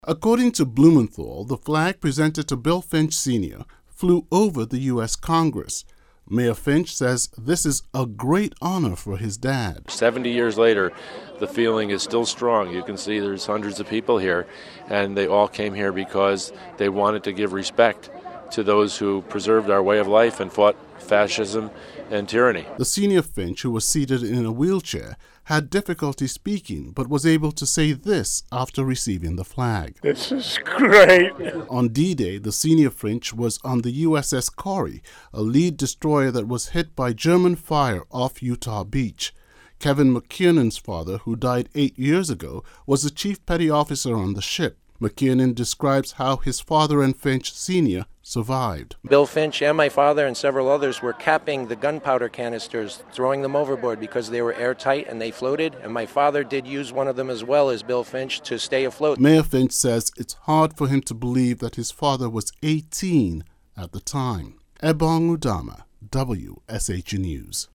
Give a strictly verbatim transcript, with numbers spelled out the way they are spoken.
According to Blumenthal, the flag presented to Bill Finch Senior flew over the U S Congress. Mayor Finch says this is a great honor for his dad. seventy years later, the feeling is still strong. You can see there's hundreds of people here, and they all came here because they wanted to give respect to those who preserved our way of life and fought fascism and tyranny. The senior Finch, who was seated in a wheelchair, had difficulty speaking, but was able to say this after receiving the flag. This is great. On D-Day, the senior Finch was on the U S S Corrie, a lead destroyer that was hit by German fire off Utah Beach. Kevin McKiernan's father, who died eight years ago, was the chief petty officer on the ship. McKiernan describes how his father and Finch Senior survived. Bill Finch and my father and several others were capping the gunpowder canisters, throwing them overboard because they were airtight and they floated, and my father did use one of them as well as Bill Finch to stay afloat. Mayor Finch says it's hard for him to believe that his father was eighteen at the time. Ebong Udama, W S H News.